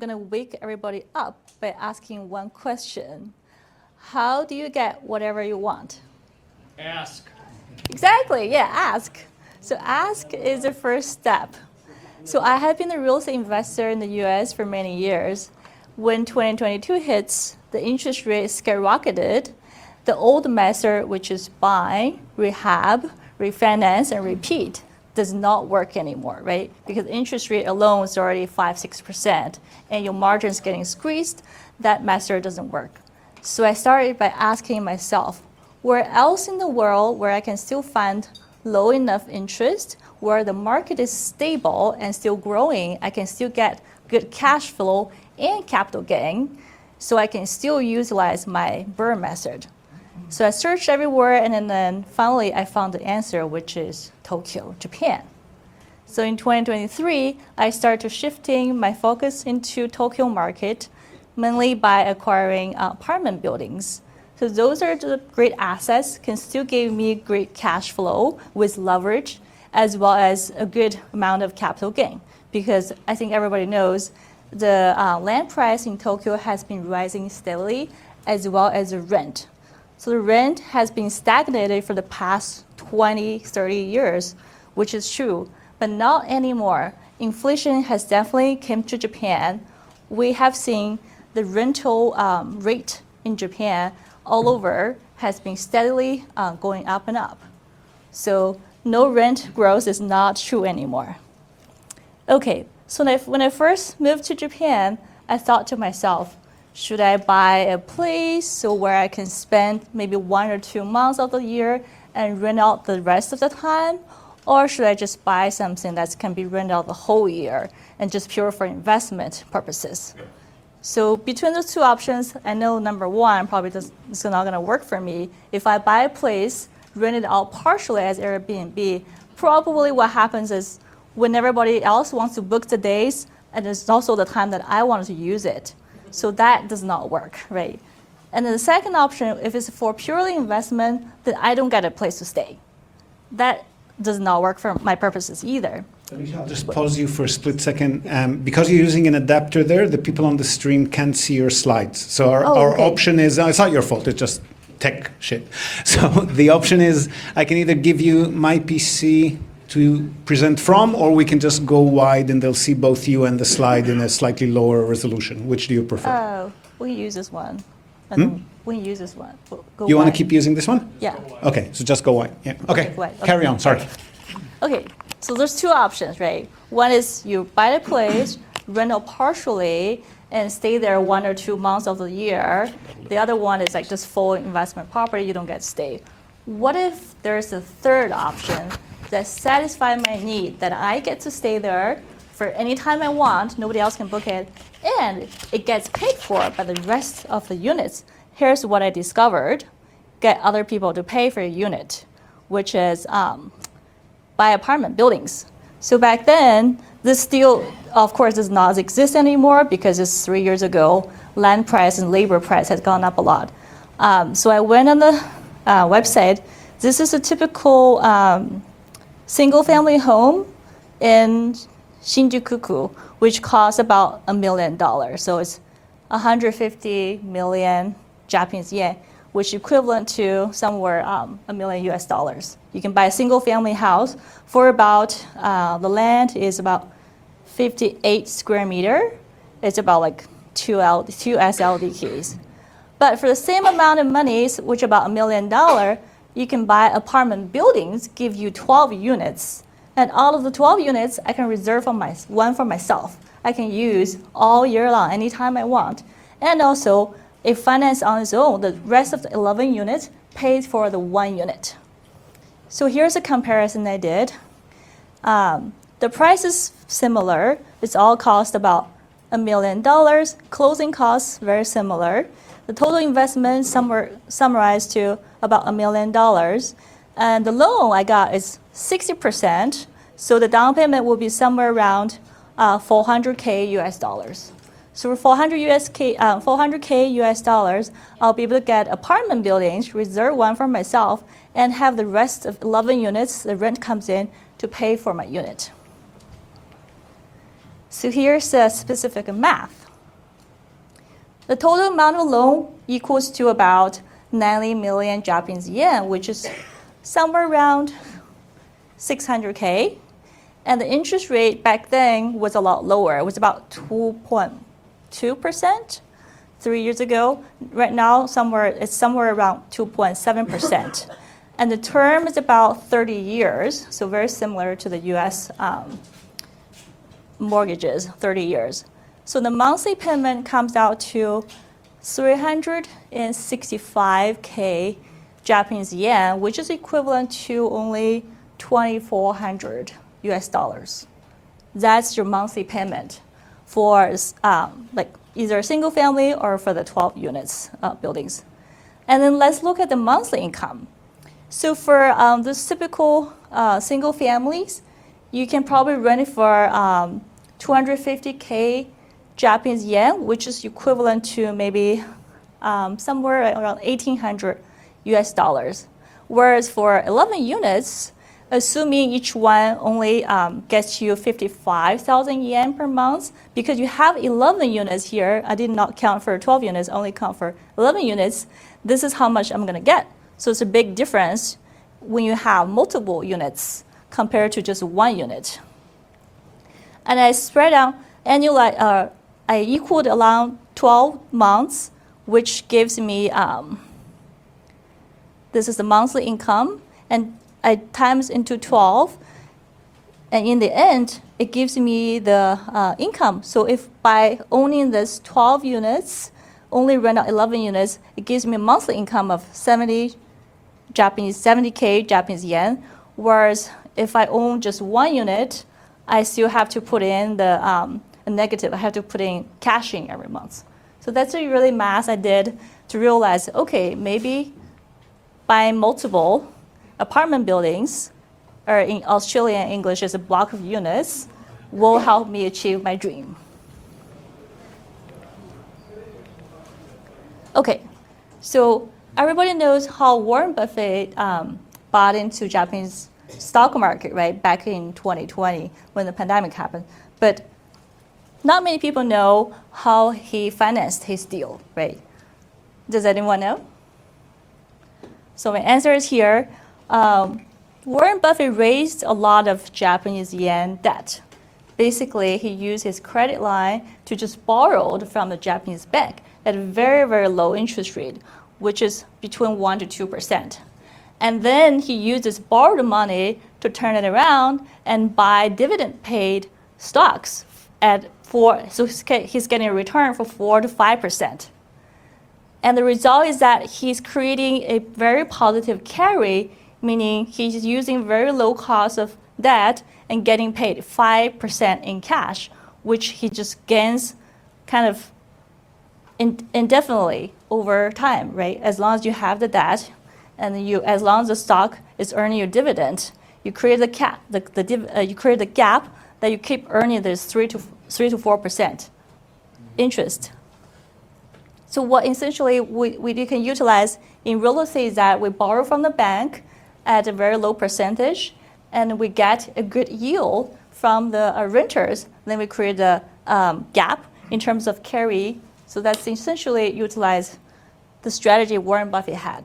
going to wake everybody up by asking one question. How do you get whatever you want? Ask. Exactly, yeah, ask. So ask is the first step. So I have been a real estate investor in the US for many years. When 2022 hits, the interest rate skyrocketed. The old method, which is buy, rehab, refinance, and repeat, does not work anymore, right? Because interest rate alone is already 5-6%, and your margin's getting squeezed. That method doesn't work. So I started by asking myself, where else in the world where I can still find low enough interest, where the market is stable and still growing, I can still get good cash flow and capital gain, so I can still utilize my BRRRR method. So I searched everywhere, and then finally I found the answer, which is Tokyo, Japan. So in 2023, I started shifting my focus into Tokyo market, mainly by acquiring apartment buildings. So those are the great assets, can still give me great cash flow with leverage, as well as a good amount of capital gain. Because I think everybody knows the land price in Tokyo has been rising steadily, as well as the rent. So the rent has been stagnated for the past 20, 30 years, which is true, but not anymore. Inflation has definitely come to Japan. We have seen the rental rate in Japan all over has been steadily going up and up. So no rent growth is not true anymore. Okay, so when I first moved to Japan, I thought to myself, should I buy a place so where I can spend maybe 1 or 2 months of the year and rent out the rest of the time? Or should I just buy something that can be rented out the whole year and just pure for investment purposes? So between those two options, I know number one probably is not going to work for me. If I buy a place, rent it out partially as Airbnb, probably what happens is when everybody else wants to book the days, and it's also the time that I want to use it. So that does not work, right? And then the second option, if it's for purely investment, then I don't get a place to stay. That does not work for my purposes either. I'll just pause you for a split second. Because you're using an adapter there, the people on the stream can't see your slides. So our option is, it's not your fault, it's just tech shit. So the option is, I can either give you my PC to present from, or we can just go wide and they'll see both you and the slide in a slightly lower resolution. Which do you prefer? Oh, we use this one. We use this one. You want to keep using this one? Yeah. Okay, so just go wide. Yeah. Okay, carry on, sorry. Okay, so there's two options, right? One is you buy the place, rent out partially, and stay there 1 or 2 months of the year. The other one is like just full investment property, you don't get to stay. What if there's a third option that satisfies my need, that I get to stay there for any time I want, nobody else can book it, and it gets paid for by the rest of the units? Here's what I discovered: get other people to pay for a unit, which is buy apartment buildings. So back then, this still, of course, does not exist anymore because it's 3 years ago. Land price and labor price has gone up a lot. So I went on the website. This is a typical single-family home in Shinjuku, which costs about $1 million. So it's 150 million Japanese yen, which is equivalent to somewhere $1 million US. You can buy a single-family house for about, the land is about 58 square meter. It's about like 2 SLDKs. But for the same amount of money, which about $1 million, you can buy apartment buildings, give you 12 units. And out of the 12 units, I can reserve one for myself. I can use all year long, anytime I want. And also, if financed on its own, the rest of the 11 units pays for the 1 unit. So here's a comparison I did. The price is similar. It's all cost about $1 million. Closing costs, very similar. The total investment somewhere summarized to about $1 million. And the loan I got is 60%. So the down payment will be somewhere around $400K US. So for $400K US, I'll be able to get apartment buildings, reserve one for myself, and have the rest of 11 units, the rent comes in to pay for my unit. So here's the specific math. The total amount of loan equals to about 90 million Japanese yen, which is somewhere around 600K. And the interest rate back then was a lot lower. It was about 2.2% 3 years ago. Right now, it's somewhere around 2.7%. And the term is about 30 years, so very similar to the US mortgages, 30 years. So the monthly payment comes out to 365K Japanese yen, which is equivalent to only 2,400 US dollars. That's your monthly payment for like either a single family or for the 12 units buildings. And then let's look at the monthly income. So for this typical single families, you can probably rent it for 250K Japanese yen, which is equivalent to maybe somewhere around 1,800 US dollars. Whereas for 11 units, assuming each one only gets you 55,000 yen per month, because you have 11 units here, I did not count for 12 units, only count for 11 units, this is how much I'm gonna get. So it's a big difference when you have multiple units compared to just one unit. And I spread out I equaled around 12 months, which gives me, this is the monthly income, and I times into 12, and in the end, it gives me the income. So if by owning this 12 units, only rent out 11 units, it gives me a monthly income of 70K Japanese yen, whereas if I own just one unit, I still have to put in the a negative. I have to put in cashing every month. So that's a really math I did to realize, okay, maybe buying multiple apartment buildings, or in Australian English is a block of units, will help me achieve my dream. Okay, so everybody knows how Warren Buffett bought into Japanese stock market, right, back in 2020 when the pandemic happened. But not many people know how he financed his deal, right? Does anyone know? So my answer is here. Warren Buffett raised a lot of Japanese yen debt. Basically, he used his credit line to just borrow from the Japanese bank at a very, very low interest rate, which is between 1% to 2%. And then he used this borrowed money to turn it around and buy dividend-paid stocks so he's getting a return for 4% to 5%. And the result is that he's creating a very positive carry, meaning he's using very low cost of debt and getting paid 5% in cash, which he just gains kind of indefinitely over time, right? As long as you have the debt, and as long as the stock is earning your dividend, you create the gap that you keep earning this 3 to 4% interest. So what essentially we can utilize in real estate is that we borrow from the bank at a very low percentage, and we get a good yield from the renters. Then we create a gap in terms of carry. So that's essentially utilize the strategy Warren Buffett had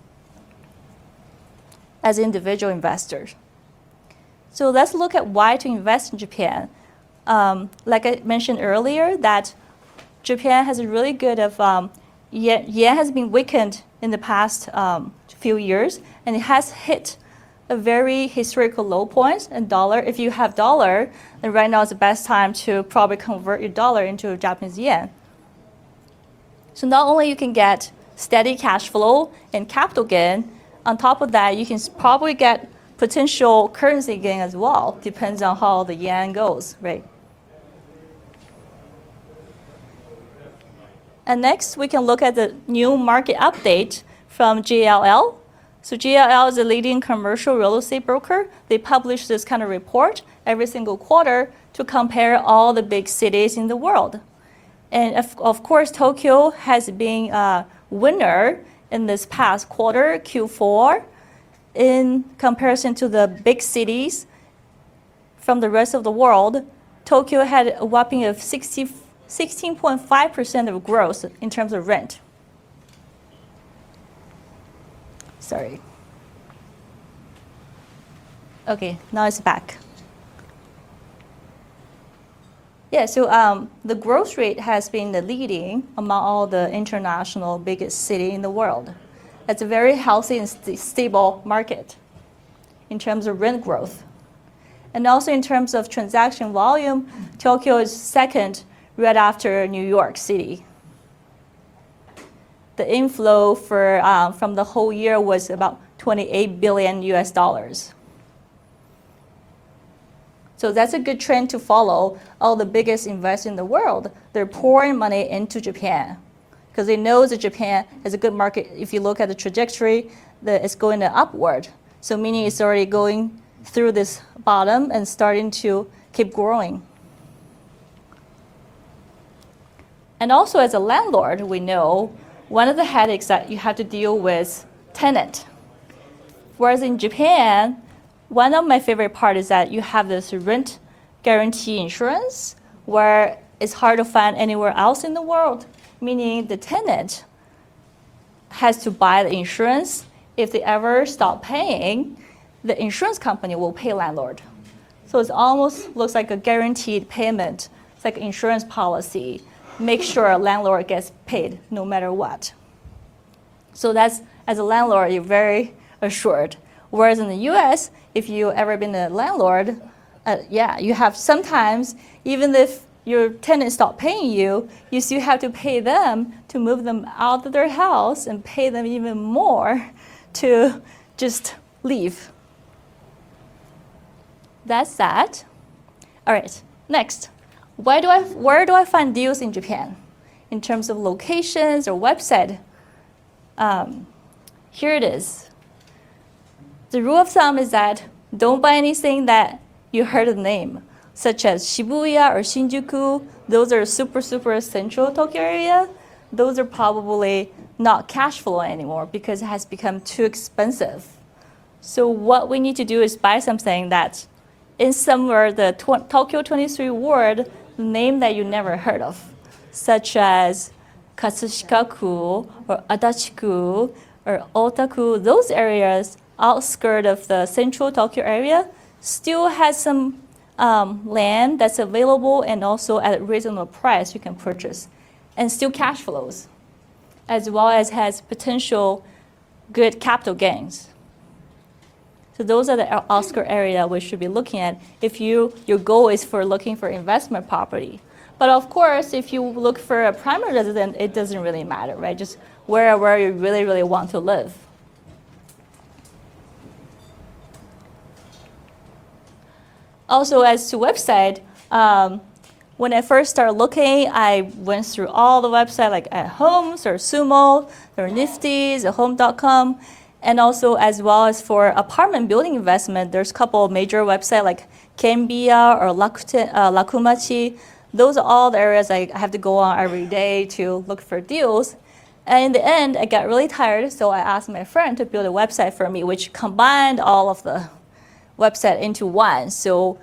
as individual investors. So let's look at why to invest in Japan. Like I mentioned earlier, that Japan has a really good yen has been weakened in the past few years, and it has hit a very historical low point. And dollar, if you have dollar, then right now is the best time to probably convert your dollar into Japanese yen. So not only you can get steady cash flow and capital gain, on top of that, you can probably get potential currency gain as well, depends on how the yen goes, right? And next, we can look at the new market update from JLL. So JLL is a leading commercial real estate broker. They publish this kind of report every single quarter to compare all the big cities in the world. And of course, Tokyo has been a winner in this past quarter, Q4, in comparison to the big cities from the rest of the world. Tokyo had a whopping of 64% 16.5% of growth in terms of rent. Sorry. Okay, now it's back. Yeah, so the growth rate has been the leading among all the international biggest city in the world. It's a very healthy and stable market in terms of rent growth. And also in terms of transaction volume, Tokyo is second right after New York City. The inflow from the whole year was about 28 billion US dollars. So that's a good trend to follow. All the biggest investors in the world, they're pouring money into Japan because they know that Japan is a good market. If you look at the trajectory, that it's going upward. So meaning it's already going through this bottom and starting to keep growing. And also as a landlord, we know one of the headaches that you have to deal with tenant. Whereas in Japan, one of my favorite parts is that you have this rent guarantee insurance where it's hard to find anywhere else in the world, meaning the tenant has to buy the insurance. If they ever stop paying, the insurance company will pay landlord. So it almost looks like a guaranteed payment. It's like an insurance policy. Make sure a landlord gets paid no matter what. So that's, as a landlord, you're very assured. Whereas in the US, if you've ever been a landlord, you have sometimes, even if your tenants stop paying you, you still have to pay them to move them out of their house and pay them even more to just leave. That's that. All right, next. Where do I find deals in Japan in terms of locations or website? Here it is. The rule of thumb is that don't buy anything that you heard the name, such as Shibuya or Shinjuku. Those are super central Tokyo area. Those are probably not cash flow anymore because it has become too expensive. So what we need to do is buy something that's in somewhere the Tokyo 23 word, name that you never heard of, such as Katsushika-ku or Adachi-ku or Otaku. Those areas outskirts of the central Tokyo area still has some land that's available and also at a reasonable price you can purchase and still cash flows, as well as has potential good capital gains. So those are the outskirt area we should be looking at if your goal is for looking for investment property. But of course, if you look for a primary residence, it doesn't really matter, right? Just where you really want to live. Also, as to website, when I first started looking, I went through all the websites like at Homes or Sumo, or Nifty's, or Home.com, and also as well as for apartment building investment, there's a couple of major websites like Kenbiya or Lakumachi. Those are all the areas I have to go on every day to look for deals. And in the end, I got really tired, so I asked my friend to build a website for me, which combined all of the website into one. So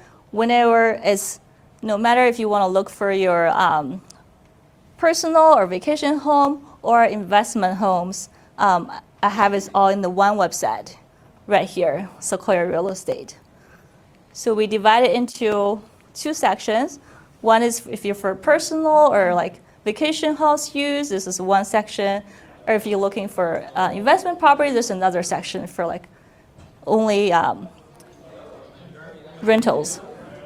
no matter if you want to look for your personal or vacation home or investment homes, I have it all in the one website right here, Sequoia Real Estate. So we divide it into two sections. One is if you're for personal or like vacation house use, this is one section. Or if you're looking for investment property, there's another section for like only rentals.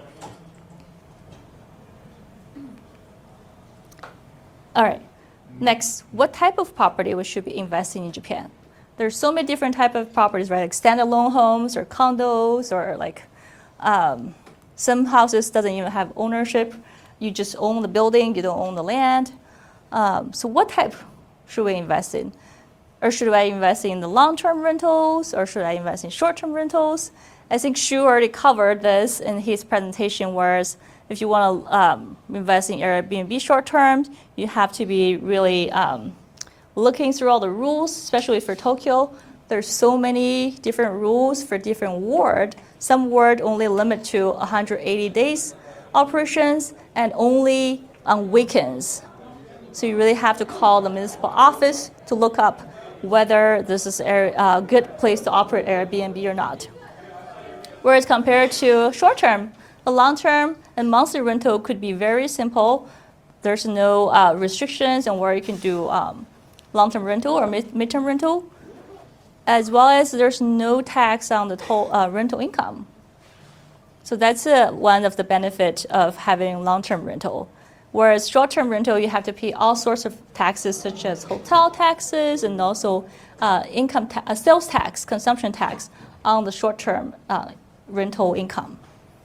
All right, next, what type of property we should be investing in Japan? There's so many different types of properties, right? Like standalone homes or condos or like some houses doesn't even have ownership. You just own the building, you don't own the land. So what type should we invest in? Or should I invest in the long-term rentals or should I invest in short-term rentals? I think Shu already covered this in his presentation, whereas if you want to invest in Airbnb short-term, you have to be really looking through all the rules, especially for Tokyo. There's so many different rules for different ward. Some ward only limit to 180 days operations and only on weekends. So you really have to call the municipal office to look up whether this is a good place to operate Airbnb or not. Whereas compared to short-term, a long-term and monthly rental could be very simple. There's no restrictions on where you can do long-term rental or mid-term rental, as well as there's no tax on the total rental income. So that's one of the benefits of having long-term rental. Whereas short-term rental, you have to pay all sorts of taxes, such as hotel taxes and also sales tax, consumption tax on the short-term rental income.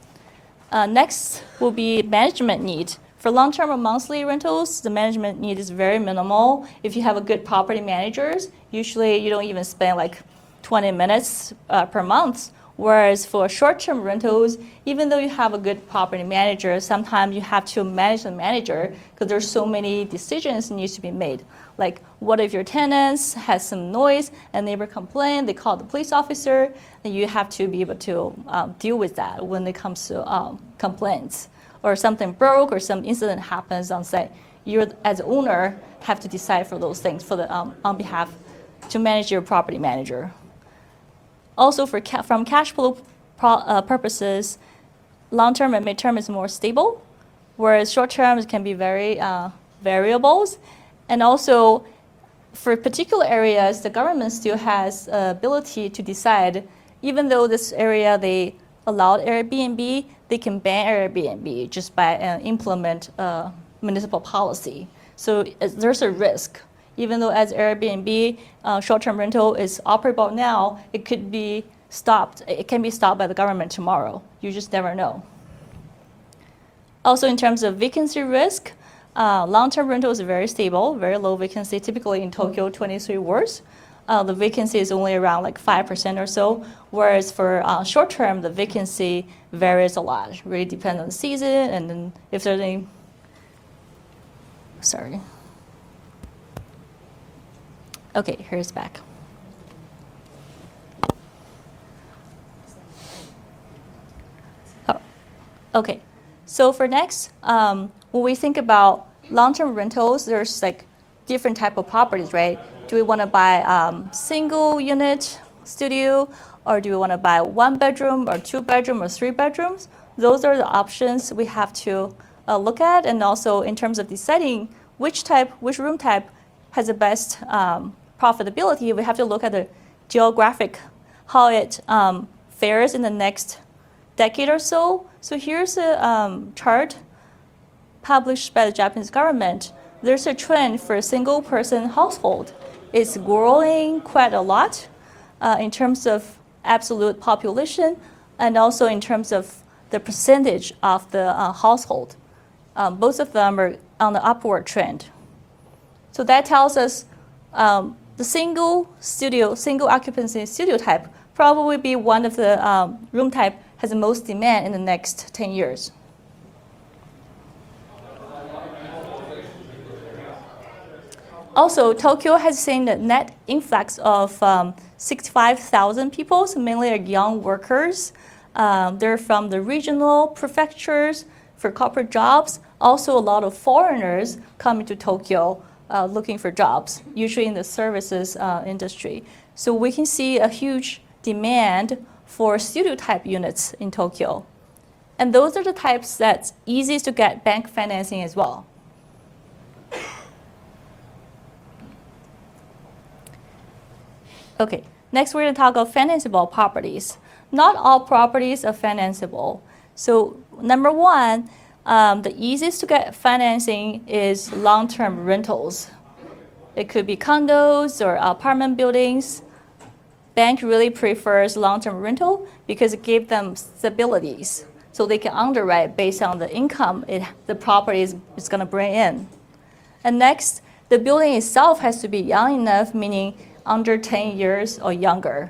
Next will be management need. For long-term or monthly rentals, the management need is very minimal. If you have a good property managers, usually you don't even spend like 20 minutes per month. Whereas for short-term rentals, even though you have a good property manager, sometimes you have to manage the manager because there's so many decisions needs to be made. Like, what if your tenants has some noise and neighbor complain, they call the police officer, and you have to be able to deal with that when it comes to complaints. Or something broke or some incident happens on site. You, as owner, have to decide for those things for the on behalf to manage your property manager. Also, from cash flow purposes, long-term and mid-term is more stable, whereas short-term can be very variables. And also, for particular areas, the government still has ability to decide, even though this area they allowed Airbnb, they can ban Airbnb just by implement municipal policy. So there's a risk. Even though as Airbnb short-term rental is operable now, it could be stopped. It can be stopped by the government tomorrow. You just never know. Also, in terms of vacancy risk, long-term rental is very stable, very low vacancy. Typically in Tokyo, 23 wards. The vacancy is only around like 5% or so, whereas for short-term, the vacancy varies a lot. It really depends on the season and then if there's any. Sorry. Okay, here's back. Oh, okay. So for next, when we think about long-term rentals, there's like different type of properties, right? Do we want to buy single unit studio, or do we want to buy 1 bedroom or 2 bedroom or 3 bedrooms? Those are the options we have to look at, and also in terms of deciding which room type has the best profitability, we have to look at the geographic, how it fares in the next decade or so. So here's a chart published by the Japanese government. There's a trend for a single person household. It's growing quite a lot in terms of absolute population and also in terms of the percentage of the household. Both of them are on the upward trend. So that tells us the single occupancy studio type probably be one of the room type has the most demand in the next 10 years. Also, Tokyo has seen a net influx of 65,000 people, so mainly are young workers. They're from the regional prefectures for corporate jobs. Also, a lot of foreigners coming to Tokyo looking for jobs, usually in the services industry. So we can see a huge demand for studio type units in Tokyo. And those are the types that's easiest to get bank financing as well. Okay, next we're going to talk about financeable properties. Not all properties are financeable. So number one, the easiest to get financing is long-term rentals. It could be condos or apartment buildings. Bank really prefers long-term rental because it gives them stabilities. So they can underwrite based on the income the property is going to bring in. And next, the building itself has to be young enough, meaning under 10 years or younger.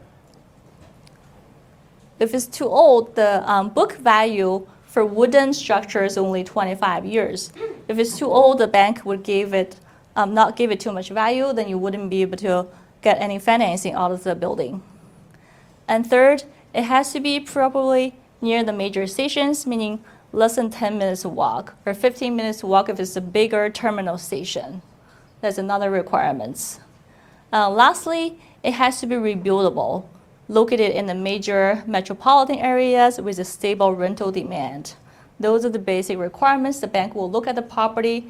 If it's too old, the book value for wooden structure is only 25 years. If it's too old, the bank would not give it too much value, then you wouldn't be able to get any financing out of the building. And third, it has to be probably near the major stations, meaning less than 10 minutes walk, or 15 minutes walk if it's a bigger terminal station. That's another requirement. Lastly, it has to be rebuildable, located in the major metropolitan areas with a stable rental demand. Those are the basic requirements. The bank will look at the property.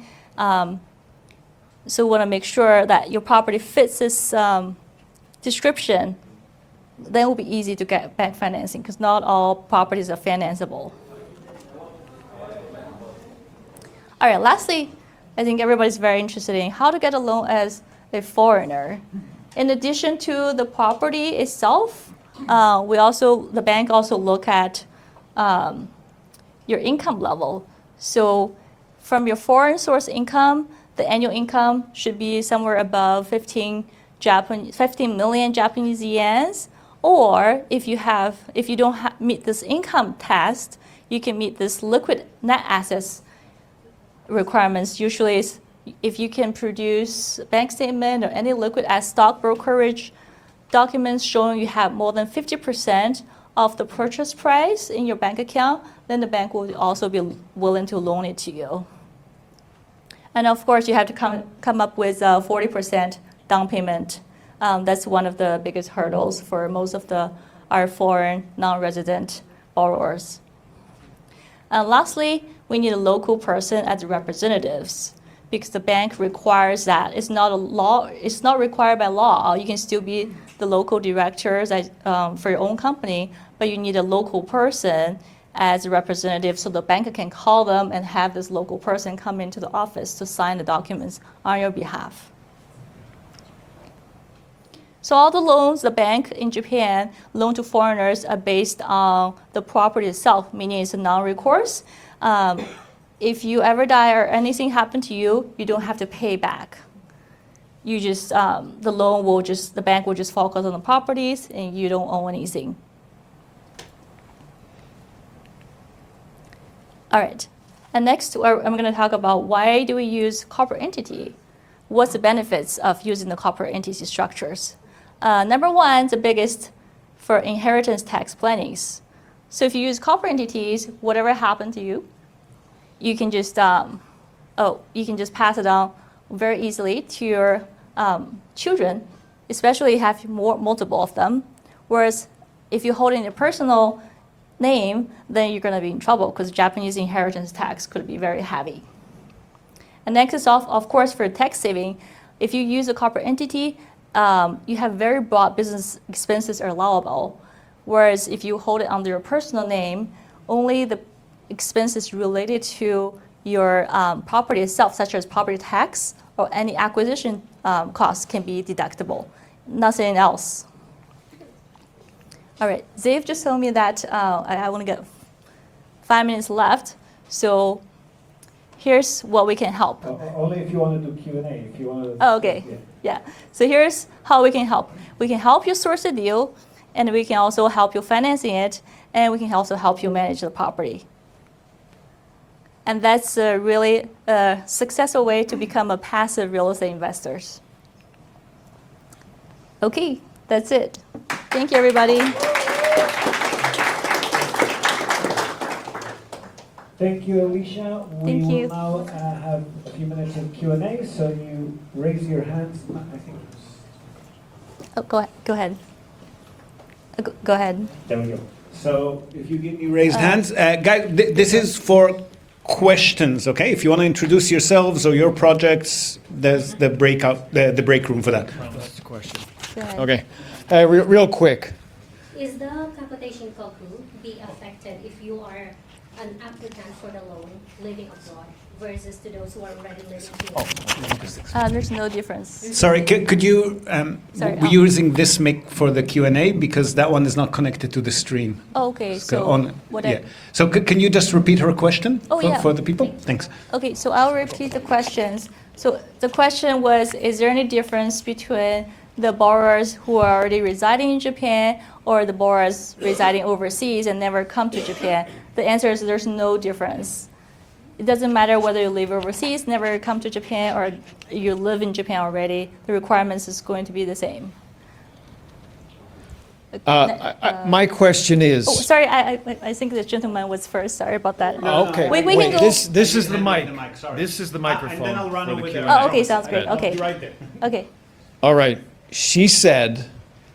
So we want to make sure that your property fits this description. Then it will be easy to get bank financing because not all properties are financeable. All right, lastly, I think everybody's very interested in how to get a loan as a foreigner. In addition to the property itself, the bank also look at your income level. So from your foreign source income, the annual income should be somewhere above 15 million Japanese yens. Or if you don't meet this income test, you can meet this liquid net assets requirements. Usually, if you can produce a bank statement or any liquid as stock brokerage documents showing you have more than 50% of the purchase price in your bank account, then the bank will also be willing to loan it to you. And of course, you have to come up with a 40% down payment. That's one of the biggest hurdles for most of our foreign non-resident borrowers. And lastly, we need a local person as representatives because the bank requires that. It's not required by law. You can still be the local directors for your own company, but you need a local person as a representative so the bank can call them and have this local person come into the office to sign the documents on your behalf. So all the loans the bank in Japan loan to foreigners are based on the property itself, meaning it's a non-recourse. If you ever die or anything happen to you, you don't have to pay back. You just the bank will just focus on the properties and you don't own anything. All right, and next I'm going to talk about why do we use corporate entity? What's the benefits of using the corporate entity structures? Number one, the biggest for inheritance tax plannings. So if you use corporate entities, whatever happened to you, you can just pass it on very easily to your children, especially if you have multiple of them. Whereas if you hold in your personal name, then you're going to be in trouble because Japanese inheritance tax could be very heavy. And next is of course for tax saving. If you use a corporate entity, you have very broad business expenses are allowable. Whereas if you hold it under your personal name, only the expenses related to your property itself, such as property tax or any acquisition costs, can be deductible. Nothing else. All right, Zave just told me that I want to get 5 minutes left. So here's what we can help. Only if you want to do Q&A. If you want to. Oh, okay. Yeah. So here's how we can help. We can help you source a deal, and we can also help you financing it, and we can also help you manage the property. And that's a really successful way to become a passive real estate investor. Okay, that's it. Thank you, everybody. Thank you, Alicia. Thank you. We will now have a few minutes of Q&A, so you raise your hands. I think. Oh, go ahead. Go ahead. There we go. So if you give me raised hands, guys, this is for questions, okay? If you want to introduce yourselves or your projects, there's the break room for that. That's the question. Go ahead. Okay, real quick. Is the capitation koku be affected if you are an applicant for the loan living abroad versus to those who are already living here? There's no difference. Sorry, could you, Sorry, we're using this mic for the Q&A because that one is not connected to the stream. Oh, okay, So so yeah. So can you just repeat her question Oh, yeah. for the people? Thanks. Okay, so I'll repeat the questions. So the question was, is there any difference between the borrowers who are already residing in Japan or the borrowers residing overseas and never come to Japan? The answer is there's no difference. It doesn't matter whether you live overseas, never come to Japan, or you live in Japan already. The requirements is going to be the same. My question is. Oh, sorry, I think the gentleman was first. Sorry about that. Okay. We can go. This is the mic. sorry. This is the And microphone. then I'll run for the over Q&A. there. Oh, okay, sounds great. Okay, Right there. okay. All right. She said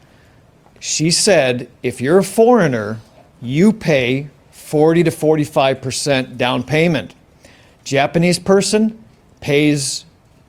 if you're a foreigner, you pay 40 to 45% down payment. Japanese person pays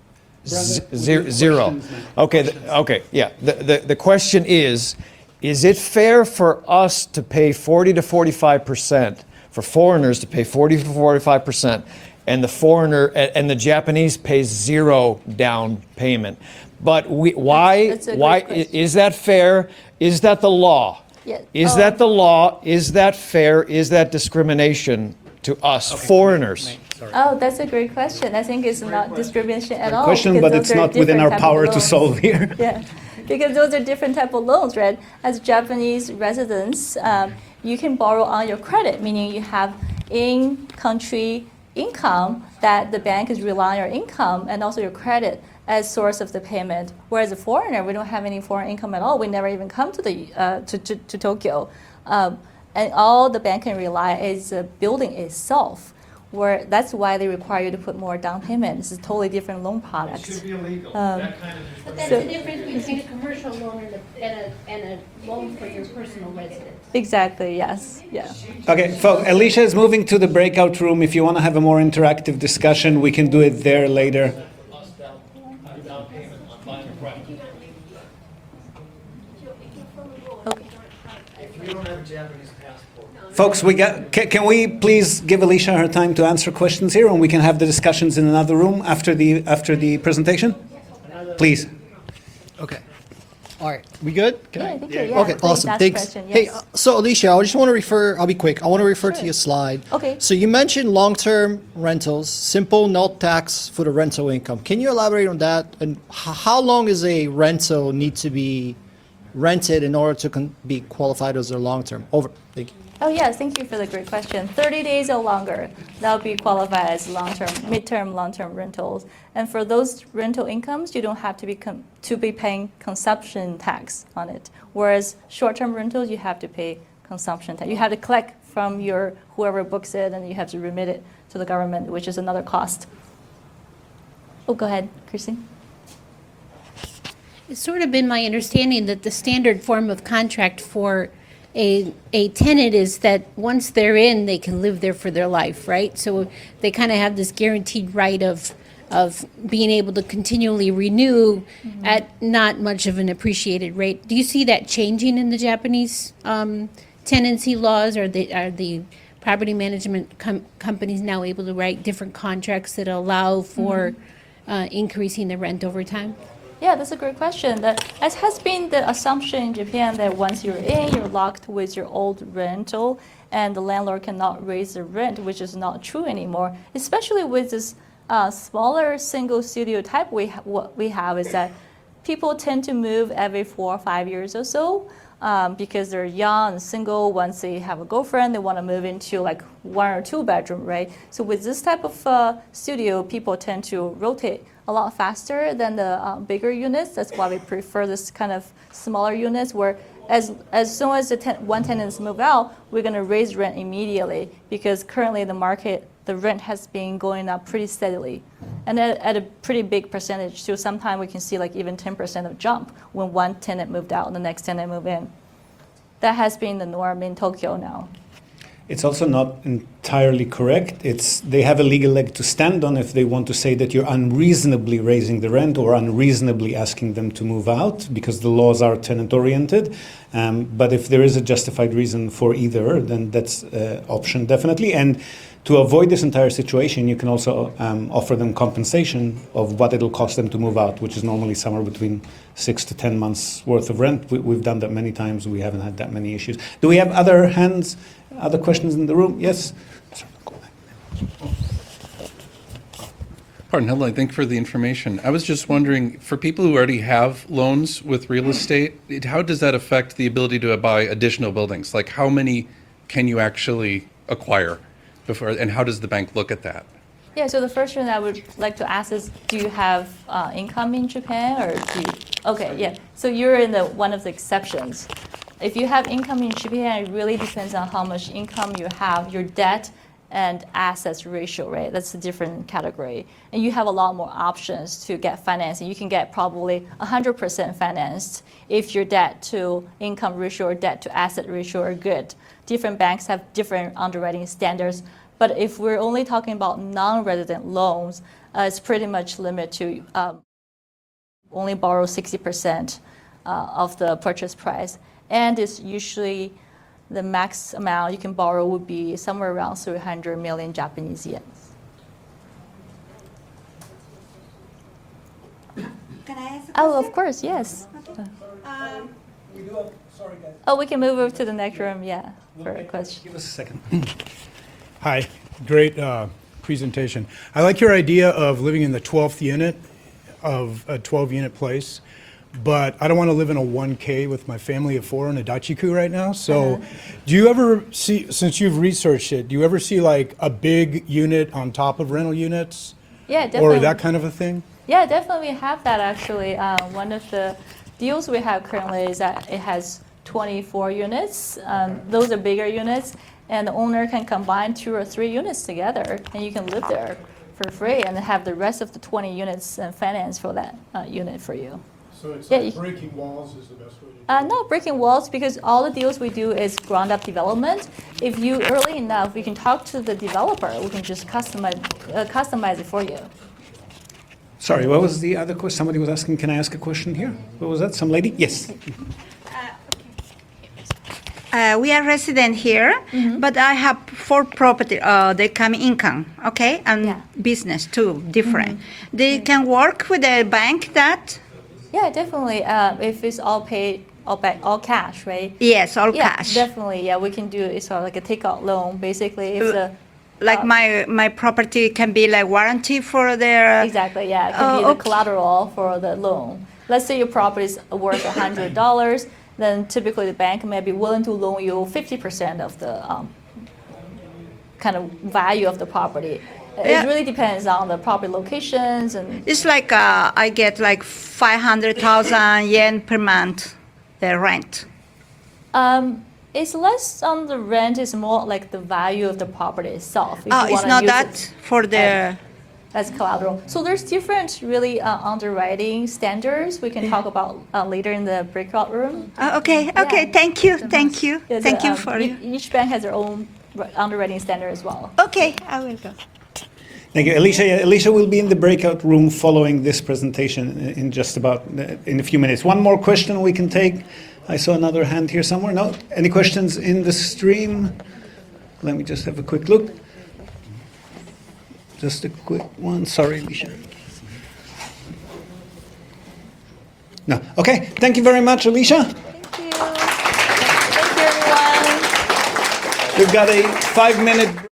zero. questions now. Okay, okay, yeah. The question is it fair for us to pay 40 to 45%, for foreigners to pay 40 to 45%, and the foreigner and the Japanese pays zero down payment? But why? That's a Why great question. is that fair? Is that the law? Yeah, Is that the law? Is that fair? Is that discrimination to us foreigners? Oh, that's a great question. I think it's not discrimination at all. Question, because but those it's are not within different our type of power to loans. solve here. Yeah, because those are different type of loans, right? As Japanese residents, you can borrow on your credit, meaning you have in-country income that the bank is relying on your income and also your credit as source of the payment. Whereas a foreigner, we don't have any foreign income at all. We never even come to the to Tokyo, and all the bank can rely is the building itself. Where that's why they require you to put more down payment. This is a totally different loan product. illegal. That But that's So- the difference between a commercial loan and a loan for your personal residence. Exactly. Yes. Yeah. Okay, folks, Alicia is moving to the breakout room. If you want to have a more interactive discussion, we can do it there later. Okay. Folks, can we please give Alicia her time to answer questions here, and we can have the discussions in another room after the presentation? Please. Okay. All right. We good? Can Yeah, I- I think yeah. Okay, Please awesome. ask Thanks. question, Hey, yes. so Alicia, I just want to refer, I'll be quick. I want to refer to Sure. your slide. Okay. So you mentioned long-term rentals, simple, no tax for the rental income. Can you elaborate on that? And how long is a rental need to be rented in order to be qualified as a long-term? Over. Thank you. Oh yes, thank you for the great question. 30 days or longer, that would be qualified as long-term, mid-term, long-term rentals. And for those rental incomes, you don't have to be paying consumption tax on it. Whereas short-term rentals, you have to pay consumption tax. You have to collect from your whoever books it, and you have to remit it to the government, which is another cost. Oh, go ahead, Christine. It's sort of been my understanding that the standard form of contract for a tenant is that once they're in, they can live there for their life, right? So they kind of have this guaranteed right of being able to continually renew at not much of an appreciated rate. Do you see that changing in the Japanese tenancy laws? Are the property management companies now able to write different contracts that allow for increasing the rent over time? Yeah, that's a great question. As has been the assumption in Japan that once you're in, you're locked with your old rental, and the landlord cannot raise the rent, which is not true anymore. Especially with this smaller single studio type, what we have is that people tend to move every 4 or 5 years or so. Because they're young and single. Once they have a girlfriend, they want to move into like 1 or 2 bedroom, right? So with this type of studio, people tend to rotate a lot faster than the bigger units. That's why we prefer this kind of smaller units where as soon as one tenant moves out, we're going to raise rent immediately because currently the market, the rent has been going up pretty steadily and at a pretty big percentage. So sometimes we can see like even 10% of jump when one tenant moved out and the next tenant moved in. That has been the norm in Tokyo now. It's also not entirely correct. They have a legal leg to stand on if they want to say that you're unreasonably raising the rent or unreasonably asking them to move out because the laws are tenant-oriented. But if there is a justified reason for either, then that's an option definitely. And to avoid this entire situation, you can also offer them compensation of what it'll cost them to move out, which is normally somewhere between 6 to 10 months worth of rent. We've done that many times. We haven't had that many issues. Do we have other hands, other questions in the room? Yes? Pardon, hello, thank you for the information. I was just wondering, for people who already have loans with real estate, how does that affect the ability to buy additional buildings? Like how many can you actually acquire before, and how does the bank look at that? Yeah, so the first thing I would like to ask is, do you have income in Japan or do you? Okay, yeah. So you're in one of the exceptions. if you have income in Japan, it really depends on how much income you have, your debt and assets ratio, right? That's a different category. And you have a lot more options to get financing. You can get probably 100% financed if your debt to income ratio or debt to asset ratio are good. Different banks have different underwriting standards. But if we're only talking about non-resident loans, it's pretty much limited to only borrow 60% of the purchase price. And it's usually the max amount you can borrow would be somewhere around 300 million Japanese yen. Can I ask a Oh, question? of course, yes. We do have, sorry guys. Oh, we can move over to the next room, yeah, for a question. Give us a second. Hi, great presentation. I like your idea of living in the 12th unit of a 12-unit place, but I don't want to live in a 1K with my family of 4 in a dachiku right now. So do you ever see, since you've researched it, do you ever see like a big unit on top of rental units? Yeah, definitely. Or that kind of a thing? Yeah, definitely we have that actually. One of the deals we have currently is that it has 24 units. Those are bigger units, and the owner can combine 2 or 3 units together, and you can live there for free and have the rest of the 20 units financed for that unit for you. So it's Yeah, like you- breaking walls is the best way to do it? Not breaking walls, because all the deals we do is ground up development. If you early enough, we can talk to the developer. We can just customize it for you. Sorry, what was the other question? Somebody was asking, can I ask a question here? What was that? Some lady? Yes. We are resident here, but I have 4 property. They come income, okay, and Yeah. business too, different. They can work with a bank that. Yeah, definitely. If it's all paid, all cash, right? Yes, all Yeah, cash. definitely. Yeah, we can do it. It's sort of like a takeout loan, basically. If the Like my property can be like warranty for their. exactly, yeah, it can be Oh, the okay. collateral for the loan. Let's say your property is worth $100, then typically the bank may be willing to loan you 50% of the kind of value of the property. Yeah. It really depends on the property locations and It's like I get like 500,000 yen per month, the rent. it's less on the rent. It's more like the value of the property itself. If you It's wanna not use that it for the. as collateral. So there's different really underwriting standards we can talk about later in the breakout room. Okay, okay. Yeah. Thank you, thank you, There's thank a, you for you. Each bank has their own underwriting standard as well. Okay, I will go. Thank you. Alicia will be in the breakout room following this presentation in just about, in a few minutes. One more question we can take. I saw another hand here somewhere. No? Any questions in the stream? Let me just have a quick look. Just a quick one. Sorry, Alicia. No. Okay. Thank you very much, Alicia. Thank you. Thank you, everyone. We've got a 5-minute